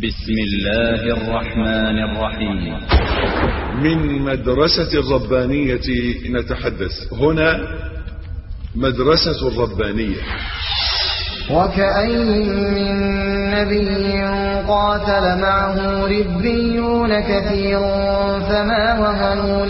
بسم الله الرحمن الرحيم. من مدرسة الربانية نتحدث هنا. مدرسة الربانية. وكأين من نبي قاتل معه ربيون كثير فما وهنوا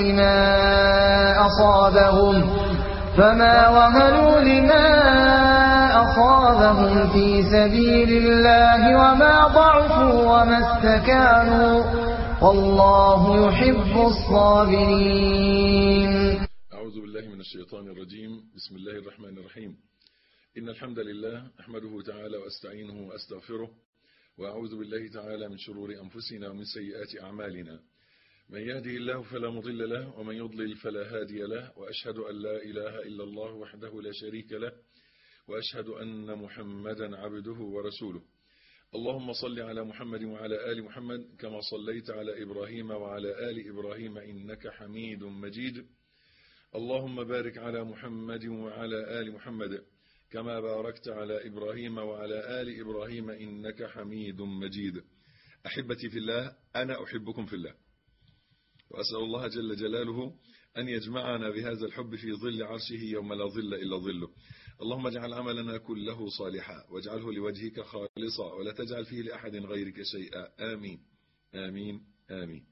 لما أصابهم في سبيل الله وما ضعفوا وما استكانوا والله يحب الصابرين. أعوذ بالله من الشيطان الرجيم. بسم الله الرحمن الرحيم. إن الحمد لله أحمده تعالى وأستعينه وأستغفره، وأعوذ بالله تعالى من شرور أنفسنا ومن سيئات أعمالنا. من يهده الله فلا مضل له ومن يضلل فلا هادي له، وأشهد أن لا إله إلا الله وحده لا شريك له، وأشهد أن محمدا عبده ورسوله. اللهم صل على محمد وعلى آل محمد كما صليت على إبراهيم وعلى آل إبراهيم إنك حميد مجيد. اللهم بارك على محمد وعلى آل محمد كما باركت على إبراهيم وعلى آل إبراهيم إنك حميد مجيد. أحبتي في الله، أنا أحبكم في الله، وأسأل الله جل جلاله أن يجمعنا بهذا الحب في ظل عرشه يوم لا ظل إلا ظله. اللهم اجعل عملنا كله صالحا واجعله لوجهك خالصا ولا تجعل فيه لأحد غيرك شيئا. آمين آمين آمين.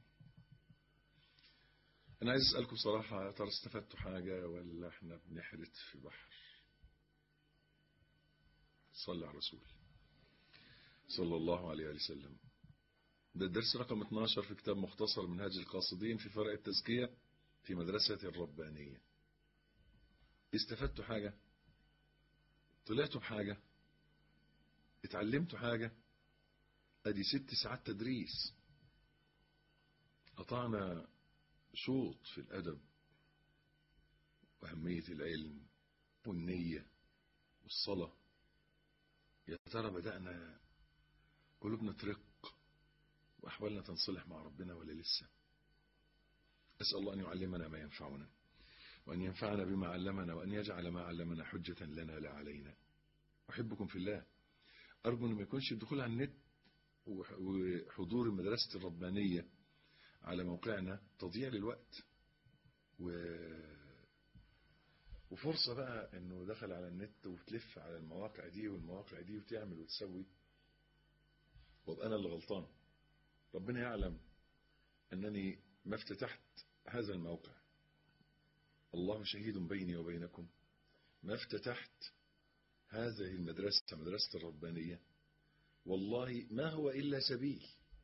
أنا عايز أسألكم صراحة، ترى استفدتوا حاجة ولا احنا بنحرت في بحر؟ صلى على الرسول صلى الله عليه وسلم. ده الدرس رقم 12 في كتاب مختصر منهاج القاصدين في فرع التزكية في مدرسة الربانية. استفدتوا حاجة؟ طلعتوا بحاجة؟ اتعلمتوا حاجة؟ ادي 6 ساعات تدريس. قطعنا شوط في الأدب وأهمية العلم والنية والصلاة. يا ترى بدأنا قلوبنا ترق وأحوالنا تنصلح مع ربنا ولا لسه؟ أسأل الله أن يعلمنا ما ينفعنا، وأن ينفعنا بما علمنا، وأن يجعل ما علمنا حجة لنا لا علينا. أحبكم في الله. أرجو أن ما يكونش الدخول على النت وحضور مدرسة الربانية على موقعنا تضييع للوقت، وفرصة بقى أنه دخل على النت وتلف على المواقع دي والمواقع دي وتعمل وتسوي، وابقى أنا اللي غلطان. ربنا يعلم أنني ما افتتحت هذا الموقع، الله شهيد بيني وبينكم، ما افتتحت هذه المدرسة مدرسة الربانية والله ما هو إلا سبيل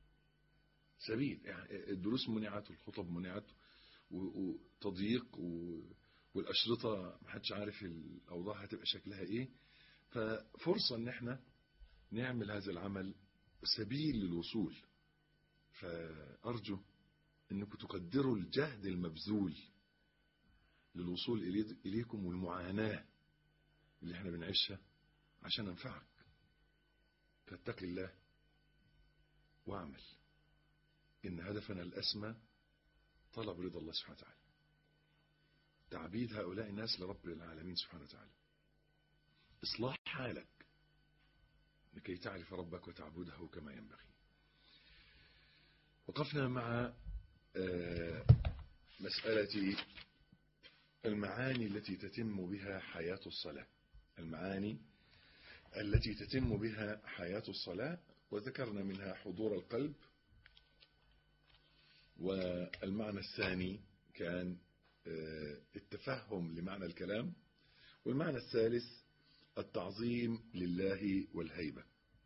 يعني الدروس منعت والخطب منعت وتضييق والأشرطة محدش عارف الأوضاع هتبقى شكلها إيه. ففرصة أن احنا نعمل هذا العمل سبيل للوصول. فأرجو أنكم تقدروا الجهد المبذول للوصول إليكم والمعاناة اللي احنا بنعيشها عشان ننفعك. فاتق الله واعمل. إن هدفنا الأسمى طلب رضا الله سبحانه وتعالى، تعبيد هؤلاء الناس لرب العالمين سبحانه وتعالى، إصلاح حالك لكي تعرف ربك وتعبده كما ينبغي. وقفنا مع مسألة المعاني التي تتم بها حياة الصلاة، المعاني التي تتم بها حياة الصلاة، وذكرنا منها حضور القلب، والمعنى الثاني كان التفهم لمعنى الكلام، والمعنى الثالث التعظيم لله والهيبة.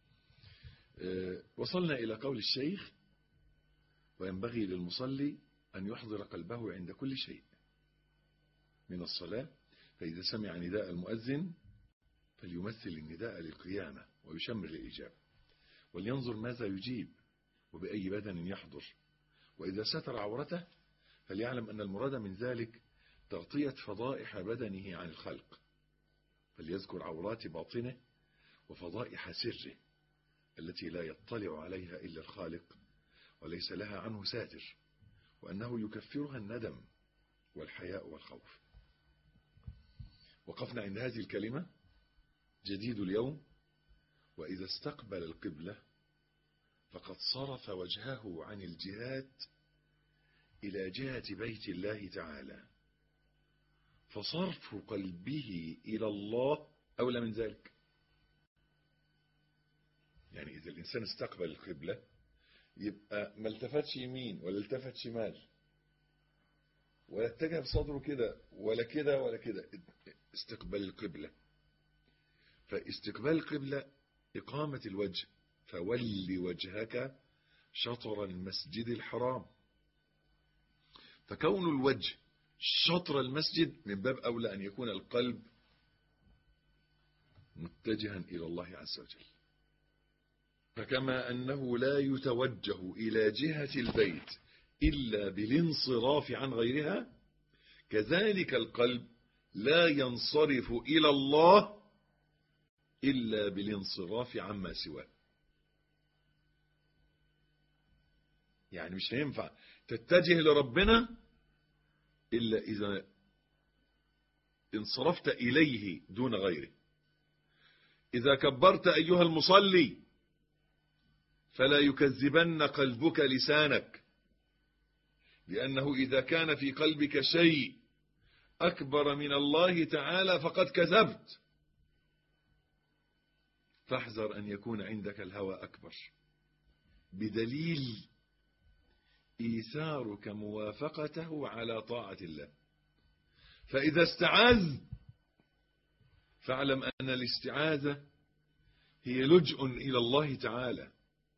وصلنا إلى قول الشيخ: وينبغي للمصلي أن يحضر قلبه عند كل شيء من الصلاة، فإذا سمع نداء المؤذن فليمثل النداء للقيامة ويشمر للإجابة، ولينظر ماذا يجيب وبأي بدن يحضر، وإذا ستر عورته فليعلم أن المراد من ذلك تغطية فضائح بدنه عن الخلق، فليذكر عورات باطنه وفضائح سره التي لا يطلع عليها إلا الخالق وليس لها عنه ساتر، وأنه يكفرها الندم والحياء والخوف. وقفنا عند هذه الكلمة: جديد اليوم وإذا استقبل القبلة فقد صرف وجهه عن الجهاد إلى جهة بيت الله تعالى، فصرف قلبه إلى الله أولى من ذلك. يعني إذا الإنسان استقبل القبلة يبقى ما التفتش يمين ولا التفت شمال ولا اتجه بصدره كده ولا كده ولا كده، استقبال القبلة. فاستقبال القبلة إقامة الوجه، فول وجهك شطر المسجد الحرام. فكون الوجه شطر المسجد من باب أولى أن يكون القلب متجها إلى الله عز وجل. فكما أنه لا يتوجه إلى جهة البيت إلا بالانصراف عن غيرها، كذلك القلب لا ينصرف إلى الله إلا بالانصراف عما سواه. يعني مش هينفع تتجه لربنا إلا إذا انصرفت إليه دون غيره. إذا كبرت أيها المصلي فلا يكذبن قلبك لسانك، لأنه إذا كان في قلبك شيء أكبر من الله تعالى فقد كذبت. فاحذر أن يكون عندك الهوى أكبر، بدليل إيثارك موافقته على طاعة الله. فإذا استعاذ فاعلم أن الاستعاذة هي لجأ إلى الله تعالى.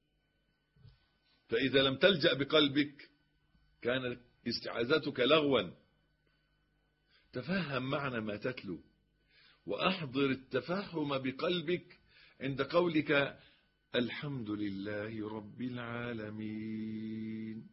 فإذا لم تلجأ بقلبك كانت استعاذتك لغوا. تفهم معنى ما تتلو، وأحضر التفهم بقلبك عند قولك الحمد لله رب العالمين،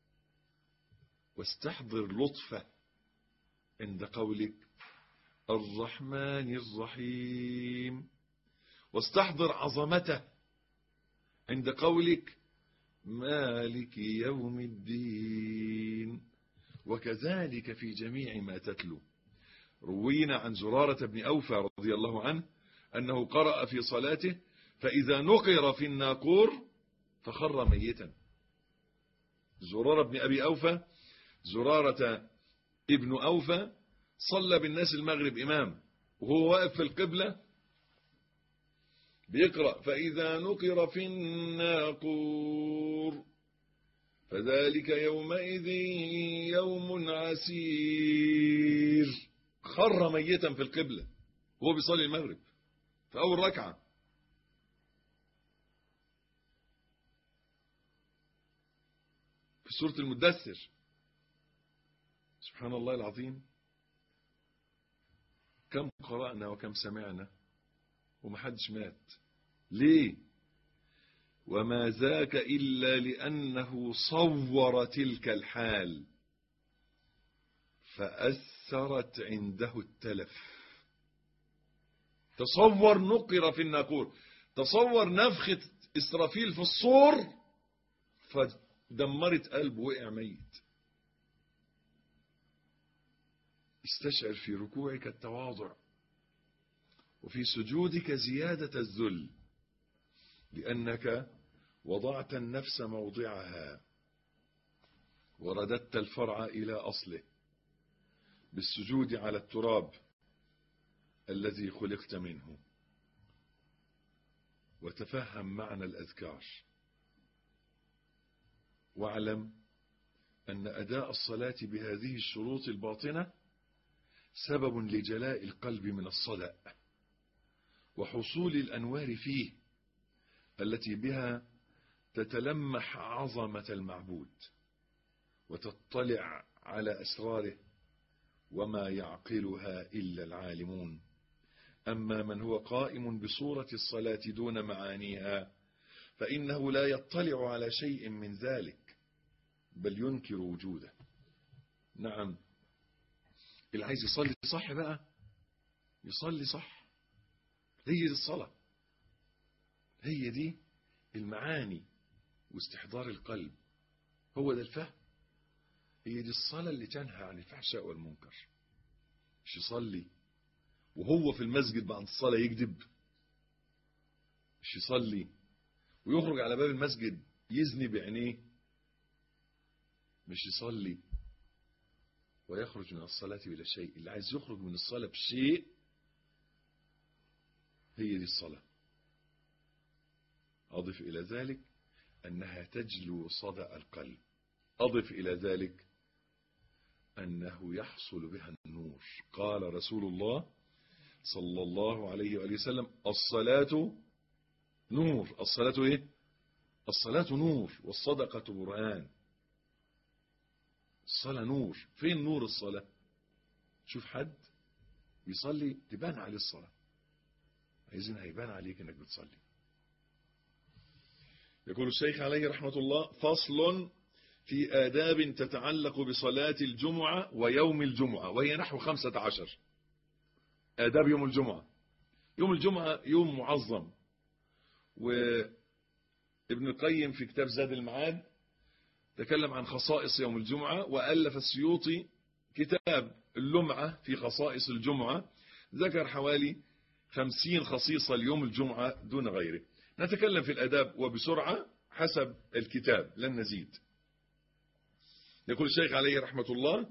واستحضر لطفه عند قولك الرحمن الرحيم، واستحضر عظمته عند قولك مالك يوم الدين. وكذلك في جميع ما تتلو. روينا عن زرارة بن أوفى رضي الله عنه أنه قرأ في صلاته فإذا نقر في الناقور فخر ميتا. زرارة بن أبي أوفى، زرارة ابن أوفى، صلى بالناس المغرب إمام وهو واقف في القبلة بيقرأ فإذا نقر في الناقور فذلك يومئذ يوم عسير. خر ميتا في القبلة وهو بيصلي المغرب في أول ركعة. في سورة المدثر سبحان الله العظيم كم قرأنا وكم سمعنا ومحدش مات. ليه؟ وما ذاك إلا لأنه صور تلك الحال فأثرت عنده التلف. تصور نقر في الناقور، تصور نفخة إسرافيل في الصور فدمرت قلبه وقع ميت. استشعر في ركوعك التواضع وفي سجودك زيادة الذل، لأنك وضعت النفس موضعها ورددت الفرع إلى أصله بالسجود على التراب الذي خلقت منه. وتفهم معنى الأذكار، واعلم أن أداء الصلاة بهذه الشروط الباطنة سبب لجلاء القلب من الصدأ وحصول الأنوار فيه التي بها تتلمح عظمة المعبود وتطلع على أسراره وما يعقلها إلا العالمون. أما من هو قائم بصورة الصلاة دون معانيها فإنه لا يطلع على شيء من ذلك بل ينكر وجوده. نعم، اللي عايز يصلي صح بقى يصلي صح. هي دي الصلاة، هي دي المعاني واستحضار القلب، هو ده الفهم. هي دي الصلاة اللي تنهى عن الفحشاء والمنكر. مش يصلي وهو في المسجد بعد الصلاة يكذب، مش يصلي ويخرج على باب المسجد يزني بعينيه، مش يصلي ويخرج من الصلاة بلا شيء. اللي عايز يخرج من الصلاة بشيء، هي دي الصلاة. أضف إلى ذلك أنها تجلو صدأ القلب. أضف إلى ذلك أنه يحصل بها النور. قال رسول الله صلى الله عليه وآله وسلم: الصلاة نور. الصلاة إيه؟ الصلاة نور، والصدقة برهان. الصلاة نور. فين نور الصلاة؟ شوف حد يصلي تبان عليه الصلاة، عايزين هيبان عليك انك بتصلي. يقول الشيخ عليه رحمة الله: فصل في آداب تتعلق بصلاة الجمعة ويوم الجمعة، وهي نحو 15. آداب يوم الجمعة. يوم الجمعة يوم معظم، وابن القيم في كتاب زاد المعاد تكلم عن خصائص يوم الجمعة، وألف السيوطي كتاب اللمعة في خصائص الجمعة، ذكر حوالي 50 خصيصة ليوم الجمعة دون غيره. نتكلم في الأداب وبسرعة حسب الكتاب لن نزيد. يقول الشيخ عليه رحمة الله: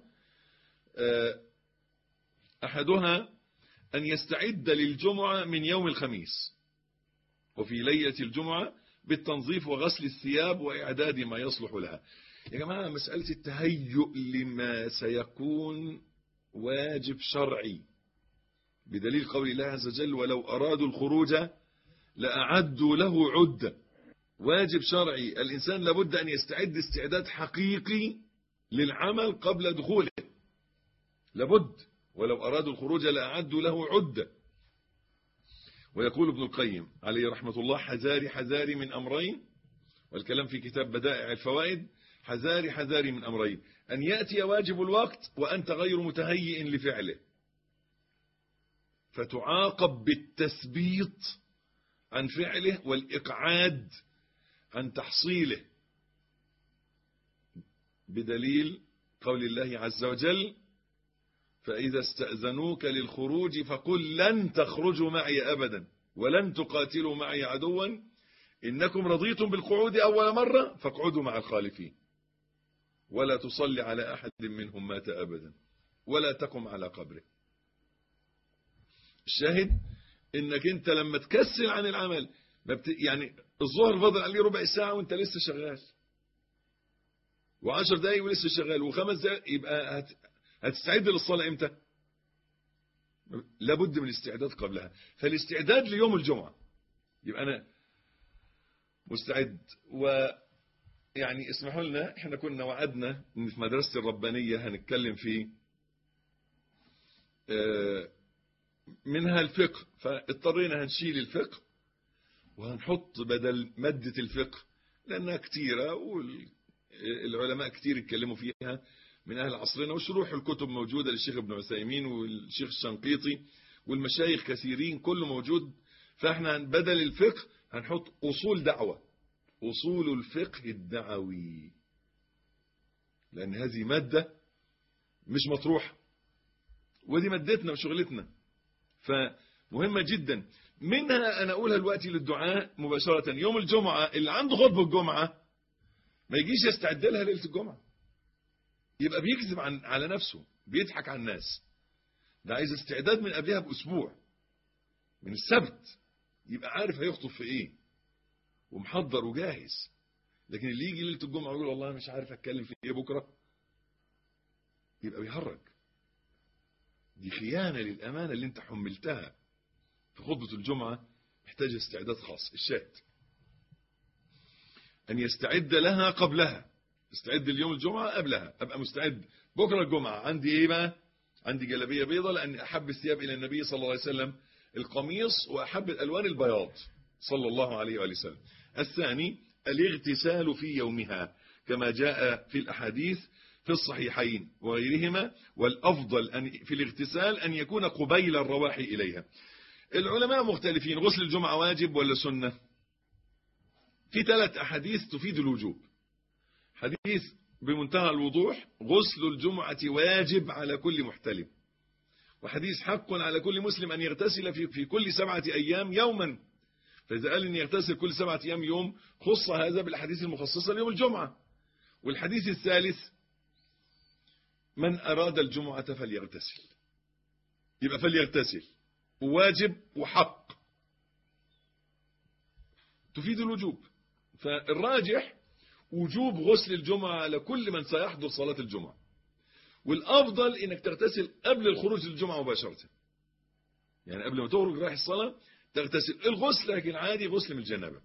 أحدها أن يستعد للجمعة من يوم الخميس، وفي ليلة الجمعة بالتنظيف وغسل الثياب وإعداد ما يصلح لها. يا جماعة، مسألة التهيؤ لما سيكون واجب شرعي، بدليل قول الله عز وجل: ولو أرادوا الخروج لأعدوا له عدة. واجب شرعي، الإنسان لابد أن يستعد استعداد حقيقي للعمل قبل دخوله، لابد. ولو أرادوا الخروج لأعدوا له عدة. ويقول ابن القيم عليه رحمة الله: حذاري من أمرين، والكلام في كتاب بدائع الفوائد: حذاري من أمرين، أن يأتي واجب الوقت وأنت غير متهيئ لفعله، فتعاقب بالتثبيط عن فعله والإقعاد عن تحصيله، بدليل قول الله عز وجل: فإذا استأذنوك للخروج فقل لن تخرجوا معي أبدا ولن تقاتلوا معي عدوا إنكم رضيتم بالقعود أول مرة فاقعدوا مع الخالفين ولا تصلي على أحد منهم مات أبدا ولا تقم على قبره. الشاهد إنك أنت لما تكسل عن العمل، يعني الظهر فضل عليه ربع ساعة وانت لسه شغال، و10 دقايق ولسه شغال، و5 دقايق، يبقى هتستعد للصلاة امتى؟ لابد من الاستعداد قبلها. فالاستعداد ليوم الجمعة يبقى أنا مستعد. ويعني اسمحوا لنا، احنا كنا وعدنا ان في مدرسة الربانية هنتكلم في منها الفقه، فاضطرينا هنشيل الفقه وهنحط بدل مادة الفقه، لأنها كتيرة والعلماء كتير اتكلموا فيها من أهل عصرنا، وشروح الكتب موجودة للشيخ ابن عثيمين والشيخ الشنقيطي والمشايخ كثيرين، كله موجود. فاحنا بدل الفقه هنحط أصول دعوة، أصول الفقه الدعوي، لأن هذه مادة مش مطروحة، ودي مادتنا وشغلتنا، فمهمة جدا. منها أنا أقولها دلوقتي للدعاء مباشرة: يوم الجمعة اللي عنده خطبة الجمعة ما يجيش يستعد لها ليلة الجمعة، يبقى بيكذب على نفسه، بيضحك على الناس. ده عايز استعداد من قبلها بأسبوع، من السبت، يبقى عارف هيخطب في ايه ومحضر وجاهز. لكن اللي يجي ليلة الجمعة ويقول والله مش عارف اتكلم في ايه بكرة، يبقى بيهرج. دي خيانة للأمانة اللي انت حملتها. في خطبة الجمعة محتاج استعداد خاص. الشاهد أن يستعد لها قبلها، استعد اليوم الجمعة قبلها، أبقى مستعد بكرة الجمعة. عندي إيه بقى؟ عندي جلابية بيضة، لأن أحب الثياب إلى النبي صلى الله عليه وسلم القميص، وأحب الألوان البياض صلى الله عليه وسلم. الثاني الاغتسال في يومها كما جاء في الأحاديث في الصحيحين وغيرهما، والأفضل أن في الاغتسال أن يكون قبيل الرواح إليها. العلماء مختلفين، غسل الجمعة واجب ولا سنة؟ في 3 أحاديث تفيد الوجوب. حديث بمنتهى الوضوح: غسل الجمعة واجب على كل محتلم. وحديث: حق على كل مسلم أن يغتسل في كل 7 أيام يوما. فإذا قال إن يغتسل كل 7 أيام يوم، خص هذا بالأحاديث المخصصة ليوم الجمعة. والحديث الثالث: من أراد الجمعة فليغتسل. يبقى فليغتسل واجب وحق، تفيد الوجوب. فالراجح وجوب غسل الجمعة على كل من سيحضر صلاة الجمعة، والأفضل إنك تغتسل قبل الخروج للجمعة مباشرة، يعني قبل ما تخرج رايح الصلاة تغتسل. الغسل لكن عادي، غسل من الجنابة.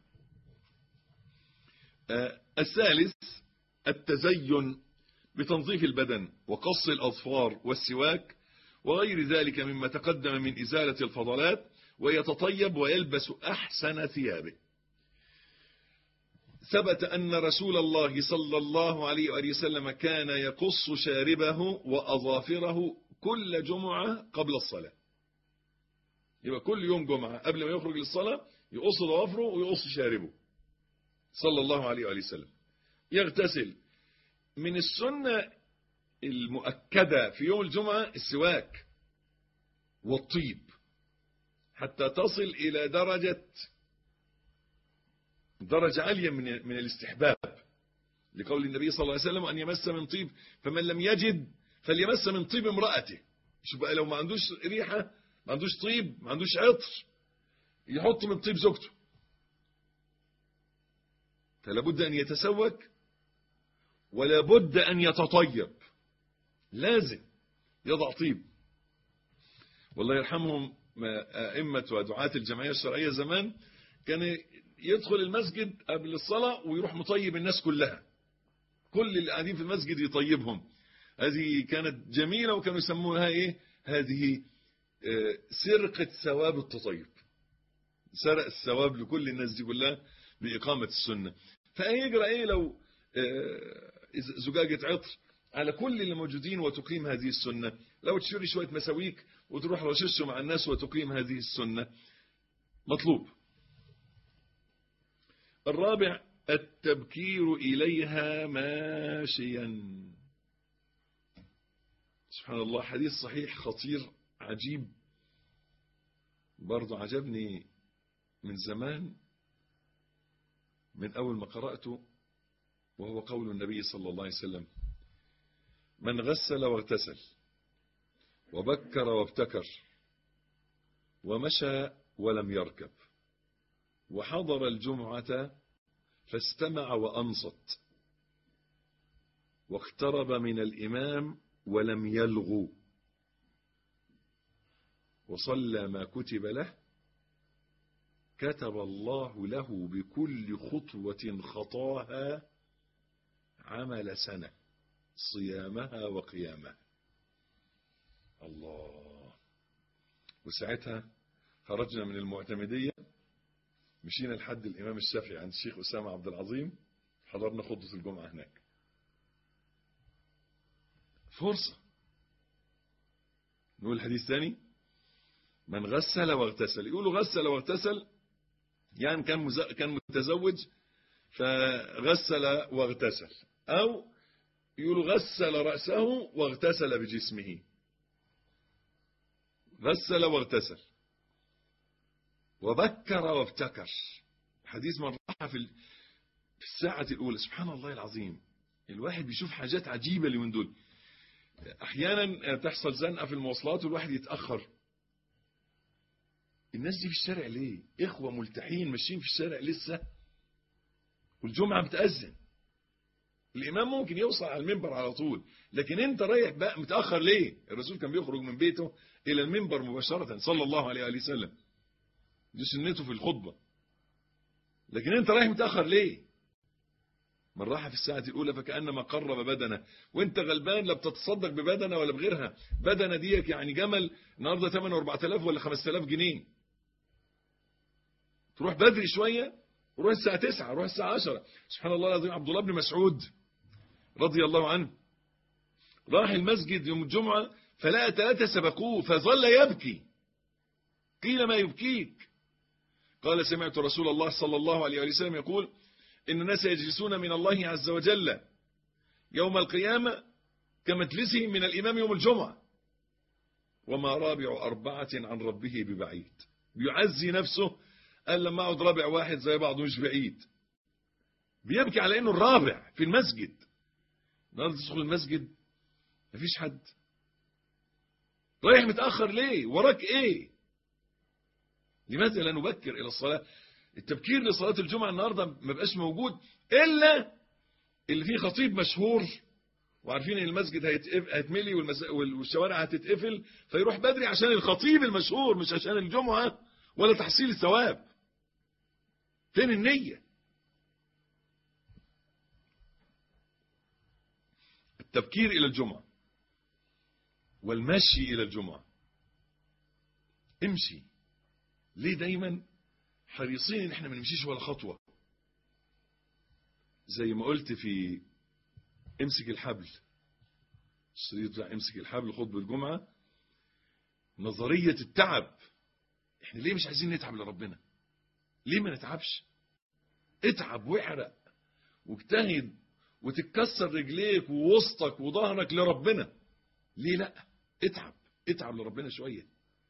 الثالث: التزين بتنظيف البدن وقص الأظفار والسواك وغير ذلك مما تقدم من إزالة الفضلات، ويتطيب ويلبس أحسن ثيابه. ثبت أن رسول الله صلى الله عليه وآله وسلم كان يقص شاربه وأظافره كل جمعة قبل الصلاة. يبقى كل يوم جمعة قبل ما يخرج للصلاة يقص ضوافره ويقص شاربه صلى الله عليه وآله وسلم. يغتسل. من السنة المؤكدة في يوم الجمعة السواك والطيب، حتى تصل إلى درجة عالية من الاستحباب، لقول النبي صلى الله عليه وسلم: أن يمس من طيب فمن لم يجد فليمس من طيب امرأته. شوف بقى، لو ما عندوش ريحة، ما عندوش طيب، ما عندوش عطر، يحط من طيب زوجته. فلا بد أن يتسوك ولا بد أن يتطيب، لازم يضع طيب. والله يرحمهم أئمة ودعاة الجمعية الشرعية زمان، كان يدخل المسجد قبل الصلاة ويروح مطيب الناس كلها، كل اللي قاعدين في المسجد يطيبهم. هذه كانت جميلة، وكانوا يسمونها إيه؟ هذه سرقة ثواب التطيب، سرق الثواب لكل الناس دي كلها بإقامة السنة. فيجرى إيه لو زجاجة عطر على كل اللي موجودين وتقيم هذه السنة، لو تشتري شوية مساويك وتروح رششه مع الناس وتقيم هذه السنة، مطلوب. الرابع: التبكير إليها ماشيا. سبحان الله، حديث صحيح خطير عجيب، برضو عجبني من زمان، من أول ما قرأته، وهو قول النبي صلى الله عليه وسلم: من غسل واغتسل وبكر وابتكر ومشى ولم يركب وحضر الجمعة فاستمع وأنصت واقترب من الإمام ولم يلغو وصلى ما كتب له، كتب الله له بكل خطوة خطاها عمل سنة صيامها وقيامها. الله. وساعتها خرجنا من المعتمدية، مشينا لحد الإمام الشافعي عند الشيخ أسامة عبد العظيم، حضرنا خطبة الجمعة هناك. فرصة. نقول الحديث ثاني: من غسل واغتسل. يقولوا غسل واغتسل يعني كان متزوج فغسل واغتسل، أو يقولوا غسل رأسه واغتسل بجسمه. غسل واغتسل وبكر وابتكر. حديث من راح في الساعة الأولى. سبحان الله العظيم، الواحد بيشوف حاجات عجيبة اليومين دول. أحيانا تحصل زنقة في المواصلات والواحد يتأخر. الناس دي في الشارع ليه؟ إخوة ملتحين ماشيين في الشارع لسه، والجمعة بتأذن، الإمام ممكن يوصل على المنبر على طول، لكن أنت رايح بقى متأخر ليه؟ الرسول كان بيخرج من بيته إلى المنبر مباشرة صلى الله عليه وسلم، دي سنته في الخطبة، لكن أنت رايح متأخر ليه؟ من راح في الساعة الأولى فكأنما قرب بدنه، وأنت غلبان لا بتتصدق ببدنه ولا بغيرها. بدنه ديك يعني جمل النهارده ثمنه 4000 ولا 5000 جنيه. تروح بدري شوية، روح الساعة 9، روح الساعة 10. سبحان الله العظيم، عبد الله بن مسعود رضي الله عنه راح المسجد يوم الجمعة فلقى 3 سبقوه فظل يبكي. قيل: ما يبكيك؟ قال: سمعت رسول الله صلى الله عليه وسلم يقول: إن الناس يجلسون من الله عز وجل يوم القيامة كمجلسهم من الإمام يوم الجمعة، وما رابع 4 عن ربه ببعيد. بيعزي نفسه قال لما اقعد رابع واحد زي بعضه مش بعيد. بيبكي على انه الرابع في المسجد. النهارده تدخل المسجد مفيش حد. رايح متأخر ليه؟ وراك ايه؟ لماذا لا نبكر الى الصلاة؟ التبكير لصلاة الجمعة النهارده ما بقاش موجود الا اللي فيه خطيب مشهور، وعارفين ان المسجد هيتملي والشوارع هتتقفل، فيروح بدري عشان الخطيب المشهور مش عشان الجمعة ولا تحصيل الثواب. فين النية؟ التبكير الى الجمعة والمشي الى الجمعة. امشي. ليه دايما حريصين ان احنا ما نمشيش ولا خطوة؟ زي ما قلت في امسك الحبل، الشريط بتاع امسك الحبل خطبة الجمعة، نظرية التعب. احنا ليه مش عايزين نتعب لربنا؟ ليه ما نتعبش؟ اتعب واحرق واجتهد وتتكسر رجليك ووسطك وظهرك لربنا. ليه لا؟ اتعب لربنا شوية.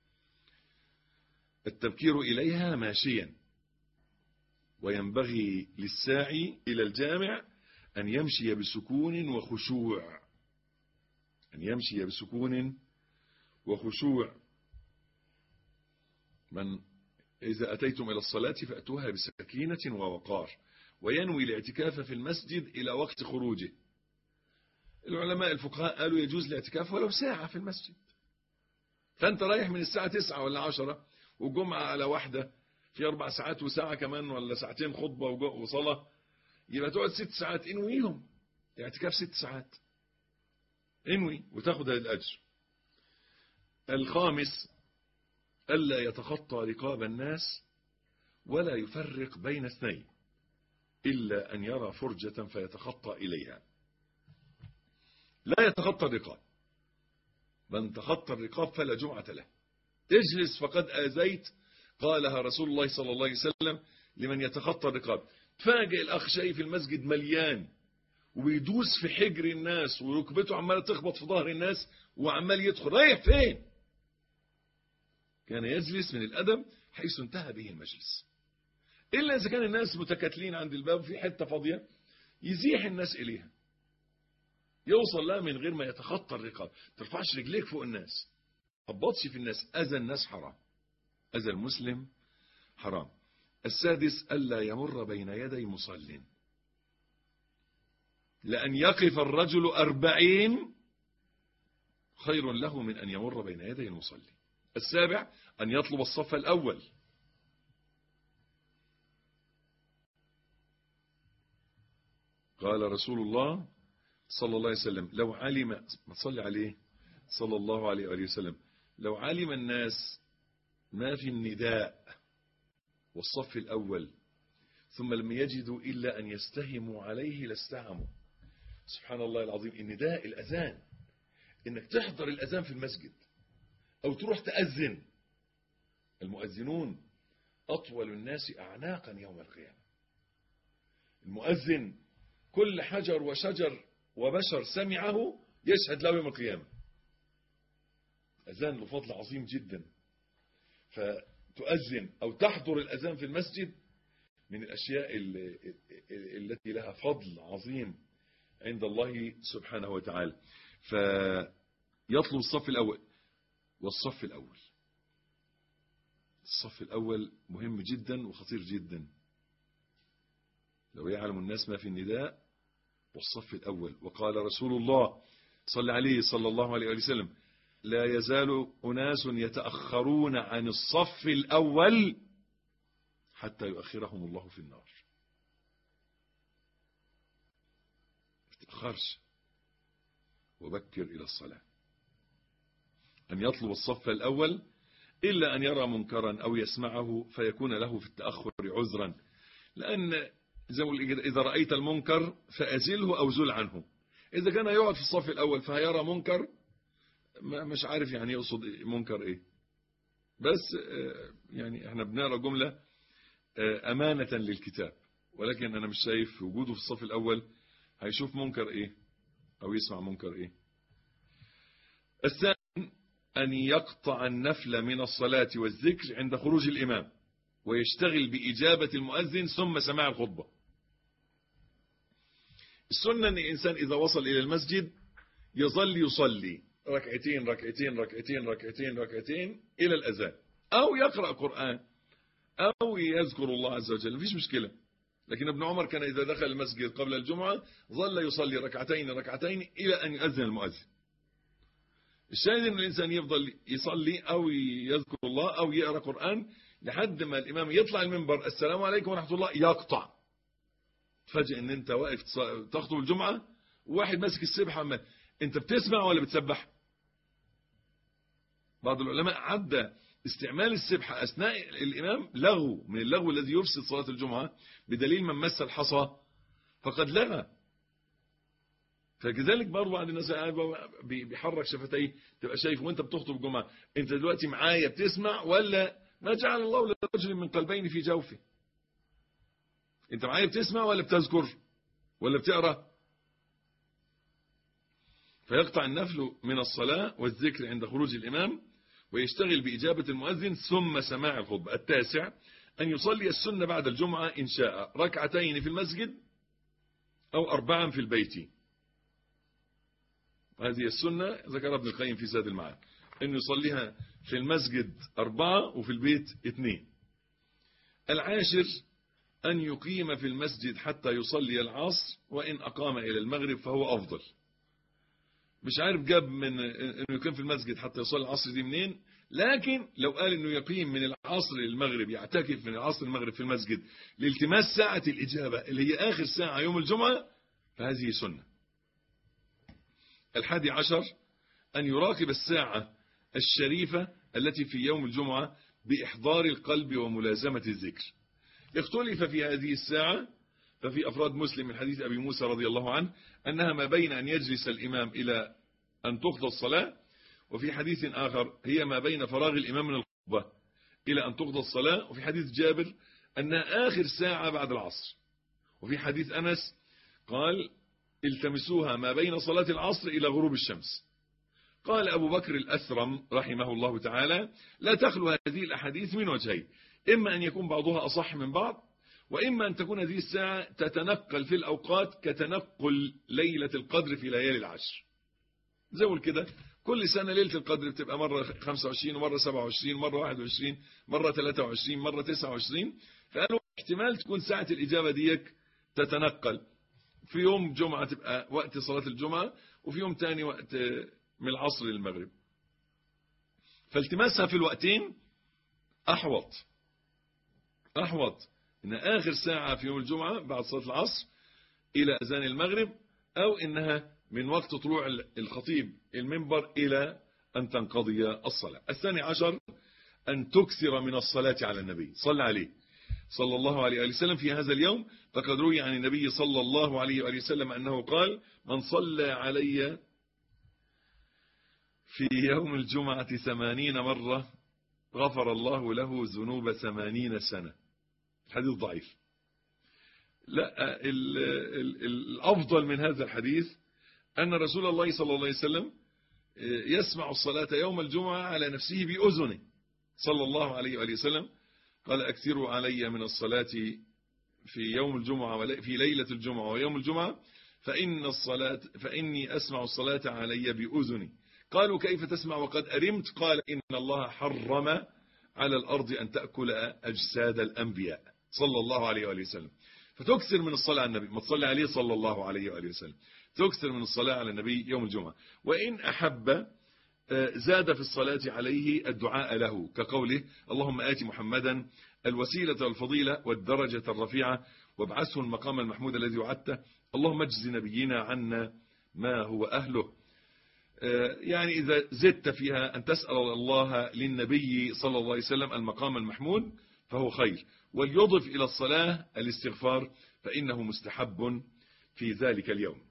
التبكير إليها ماشيا، وينبغي للساعي إلى الجامع أن يمشي بسكون وخشوع. أن يمشي بسكون وخشوع. من إذا أتيتم إلى الصلاة فأتوها بسكينة ووقار، وينوي الاعتكاف في المسجد إلى وقت خروجه. العلماء الفقهاء قالوا يجوز الاعتكاف ولو ساعة في المسجد. فأنت رايح من الساعة 9 ولا 10 والجمعة على واحدة، في 4 ساعات وساعة كمان ولا ساعتين خطبة وصلاة، يبقى تقعد 6 ساعات. انويهم اعتكاف 6 ساعات، انوي وتاخد هذا الأجر. الخامس ألا يتخطى رقاب الناس ولا يفرق بين اثنين إلا أن يرى فرجة فيتخطى إليها. لا يتخطى الرقاب. من تخطى الرقاب فلا جمعة له. اجلس فقد آذيت، قالها رسول الله صلى الله عليه وسلم لمن يتخطى الرقاب. تفاجئ الأخ شايف المسجد مليان ويدوس في حجر الناس وركبته عمالة تخبط في ظهر الناس وعمال يدخل، رايح فين؟ كان يجلس من الأدب حيث انتهى به المجلس. إلا إذا كان الناس متكاتلين عند الباب في حتة فاضية يزيح الناس إليها، يوصل لها من غير ما يتخطى الرقاب. ترفعش رجليك فوق الناس، تخبطش في الناس. أذى الناس حرام، أذى المسلم حرام. السادس ألا يمر بين يدي مصل، لأن يقف الرجل 40 خير له من أن يمر بين يدي المصلي. السابع أن يطلب الصف الأول. قال رسول الله صلى الله عليه وسلم لو علم، ما تصلي عليه صلى الله عليه وسلم، لو علم الناس ما في النداء والصف الأول ثم لم يجدوا إلا أن يستهموا عليه لاستهموا. سبحان الله العظيم. النداء، الأذان، إنك تحضر الأذان في المسجد أو تروح تأذن. المؤذنون أطول الناس أعناقا يوم القيامة. المؤذن كل حجر وشجر وبشر سمعه يشهد له يوم القيامة. أذان له فضل عظيم جدا. فتؤذن أو تحضر الأذان في المسجد من الأشياء التي لها فضل عظيم عند الله سبحانه وتعالى. فيطلب الصف الأول. والصف الأول، الصف الأول مهم جدا وخطير جدا. لو يعلم الناس ما في النداء والصف الأول. وقال رسول الله صلى عليه صلى الله عليه وسلم لا يزال أناس يتأخرون عن الصف الأول حتى يؤخرهم الله في النار. ما تتأخرش وبكر إلى الصلاة. أن يطلب الصف الأول إلا أن يرى منكرا أو يسمعه فيكون له في التأخر عذرا. لأن إذا رأيت المنكر فأزله أو زل عنه. إذا كان يقعد في الصف الأول فهيرى منكر، مش عارف يعني يقصد منكر إيه، بس يعني احنا بنقرأ جملة أمانة للكتاب، ولكن أنا مش شايف وجوده في الصف الأول هيشوف منكر إيه أو يسمع منكر إيه. الثاني أن يقطع النفل من الصلاة والذكر عند خروج الإمام ويشتغل بإجابة المؤذن ثم سماع الخطبة. السنة أن الإنسان إذا وصل إلى المسجد يظل يصلي ركعتين ركعتين ركعتين ركعتين ركعتين إلى الأذان، أو يقرأ قرآن أو يذكر الله عز وجل، مفيش مشكلة. لكن ابن عمر كان إذا دخل المسجد قبل الجمعة ظل يصلي ركعتين ركعتين إلى أن يؤذن المؤذن. الشاهد أن الإنسان يفضل يصلي أو يذكر الله أو يقرأ قرآن لحد ما الإمام يطلع المنبر السلام عليكم ورحمة الله يقطع. تفاجئ أن أنت واقف تخطب الجمعة وواحد ماسك السبحة، أنت بتسمع ولا بتسبح؟ بعض العلماء عد استعمال السبحة أثناء الإمام لغو من اللغو الذي يفسد صلاة الجمعة، بدليل من مس الحصى فقد لغى. فكذلك برضو بعض الناس بيحرك شفتيه، تبقى شايف وانت بتخطب الجمعة انت دلوقتي معايا بتسمع ولا ما جعل الله لرجل من قلبين في جوفه؟ انت معايا بتسمع ولا بتذكر ولا بتقرأ؟ فيقطع النفل من الصلاة والذكر عند خروج الإمام ويشتغل بإجابة المؤذن ثم سماع الخطبة. 9 أن يصلي السنة بعد الجمعة إن شاء ركعتين في المسجد أو 4 في البيت. هذه السنة ذكر ابن القيم في زاد المعاد أن يصليها في المسجد 4 وفي البيت 2. 10 أن يقيم في المسجد حتى يصلي العصر، وإن أقام إلى المغرب فهو أفضل. مش عارف جاب من أنه يقيم في المسجد حتى يصلي العصر دي منين، لكن لو قال أنه يقيم من العصر للمغرب، يعتكف من العصر للمغرب في المسجد لالتماس ساعة الإجابة اللي هي آخر ساعة يوم الجمعة، فهذه سنة. 11 أن يراقب الساعة الشريفة التي في يوم الجمعة بإحضار القلب وملازمة الذكر. اختلف في هذه الساعة، ففي أفراد مسلم من حديث أبي موسى رضي الله عنه أنها ما بين أن يجلس الإمام إلى أن تقضى الصلاة، وفي حديث آخر هي ما بين فراغ الإمام من الخطبة إلى أن تقضى الصلاة، وفي حديث جابر أنها آخر ساعة بعد العصر، وفي حديث أنس قال التمسوها ما بين صلاة العصر إلى غروب الشمس. قال أبو بكر الأثرم رحمه الله تعالى لا تخلو هذه الأحاديث من وجهين، إما أن يكون بعضها أصح من بعض، وإما أن تكون هذه الساعة تتنقل في الأوقات كتنقل ليلة القدر في ليالي العشر. زي كده كل سنة ليلة القدر بتبقى مرة 25 ومرة 27 مرة 21 مرة 23 مرة 29، فقالوا احتمال تكون ساعة الإجابة ديك تتنقل، في يوم جمعة تبقى وقت صلاة الجمعة، وفي يوم تاني وقت من العصر للمغرب، فالتماسها في الوقتين أحوط إن آخر ساعة في يوم الجمعة بعد صلاة العصر إلى أذان المغرب، أو إنها من وقت طلوع الخطيب المنبر إلى أن تنقضي الصلاة. 12 أن تكثر من الصلاة على النبي، صلى عليه صلى الله عليه وسلم في هذا اليوم، فقد روي عن النبي صلى الله عليه وسلم أنه قال من صلى علي في يوم الجمعة 80 مرة غفر الله له ذنوب 80 سنة. الحديث ضعيف. لا، الأفضل من هذا الحديث أن رسول الله صلى الله عليه وسلم يسمع الصلاة يوم الجمعة على نفسه بأذنه صلى الله عليه وسلم، قال أكثروا علي من الصلاة في يوم الجمعة في ليلة الجمعة ويوم الجمعة فإني أسمع الصلاة علي بأذني. قالوا كيف تسمع وقد أرمت؟ قال إن الله حرم على الأرض أن تأكل أجساد الأنبياء صلى الله عليه وسلم. فتكثر من الصلاة على النبي، ما تصلي عليه صلى الله عليه وسلم، تكثر من الصلاة على النبي يوم الجمعة. وإن أحب زاد في الصلاة عليه الدعاء له، كقوله اللهم آت محمدا الوسيلة والفضيلة والدرجة الرفيعة وابعثه المقام المحمود الذي وعدته، اللهم اجز نبينا عنا ما هو أهله. يعني إذا زدت فيها أن تسأل الله للنبي صلى الله عليه وسلم المقام المحمود فهو خير، وليضف إلى الصلاة الاستغفار فإنه مستحب في ذلك اليوم.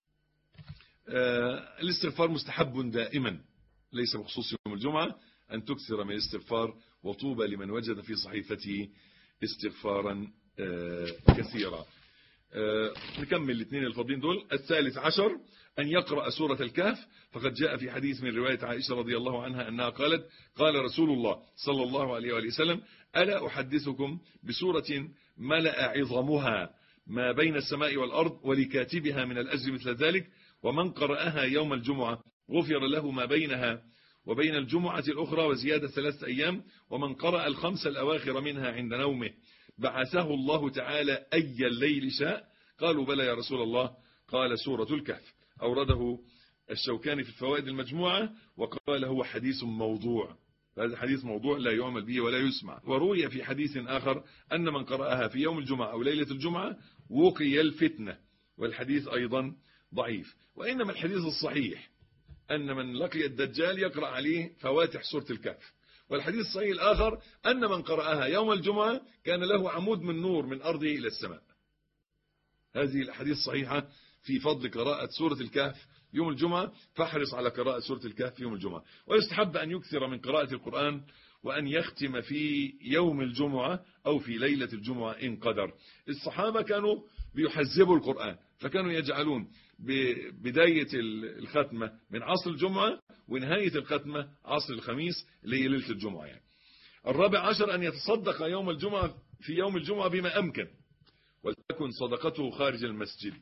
الاستغفار مستحب دائما ليس بخصوص يوم الجمعة، أن تكثر من الاستغفار، وطوبى لمن وجد في صحيفته استغفارا كثيرا. نكمل الاثنين الفاضلين دول. الثالث عشر أن يقرأ سورة الكهف، فقد جاء في حديث من رواية عائشة رضي الله عنها أنها قالت قال رسول الله صلى الله عليه وآله وسلم ألا أحدثكم بسورة ملأ عظمها ما بين السماء والأرض ولكاتبها من الأجر مثل ذلك، ومن قرأها يوم الجمعة غفر له ما بينها وبين الجمعة الأخرى وزيادة 3 أيام، ومن قرأ الخمس الأواخر منها عند نومه بعثه الله تعالى أي الليل شاء. قالوا بلى يا رسول الله، قال سورة الكهف. أورده الشوكاني في الفوائد المجموعة وقال هو حديث موضوع، هذا حديث موضوع لا يعمل به ولا يسمع. وروي في حديث آخر أن من قرأها في يوم الجمعة أو ليلة الجمعة وقي الفتنة، والحديث أيضا ضعيف. وإنما الحديث الصحيح أن من لقي الدجال يقرأ عليه فواتح سورة الكهف. والحديث الصحيح الآخر أن من قرأها يوم الجمعة كان له عمود من نور من أرضه إلى السماء. هذه الحديث صحيحة في فضل قراءة سورة الكهف يوم الجمعة، فاحرص على قراءة سورة الكهف يوم الجمعة. ويستحب أن يكثر من قراءة القرآن وأن يختم في يوم الجمعة أو في ليلة الجمعة إن قدر. الصحابة كانوا بيحزبوا القرآن، فكانوا يجعلون بداية الختمة من عصر الجمعة ونهاية الختمة عصر الخميس ليلة الجمعة يعني. الرابع عشر أن يتصدق يوم الجمعة في يوم الجمعة بما أمكن، ولتكن صدقته خارج المسجد.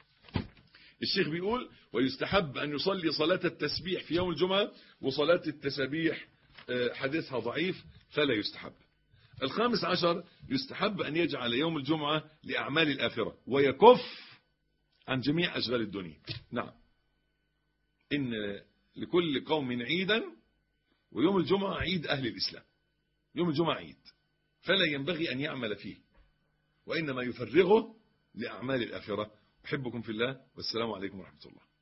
الشيخ بيقول ويستحب أن يصلي صلاة التسبيح في يوم الجمعة، وصلاة التسبيح حديثها ضعيف فلا يستحب. الخامس عشر يستحب أن يجعل يوم الجمعة لأعمال الآخرة ويكف عن جميع أشغال الدنيا. نعم، إن لكل قوم عيدا، ويوم الجمعة عيد أهل الإسلام، يوم الجمعة عيد فلا ينبغي أن يعمل فيه، وإنما يفرغه لأعمال الآخرة. أحبكم في الله، والسلام عليكم ورحمة الله.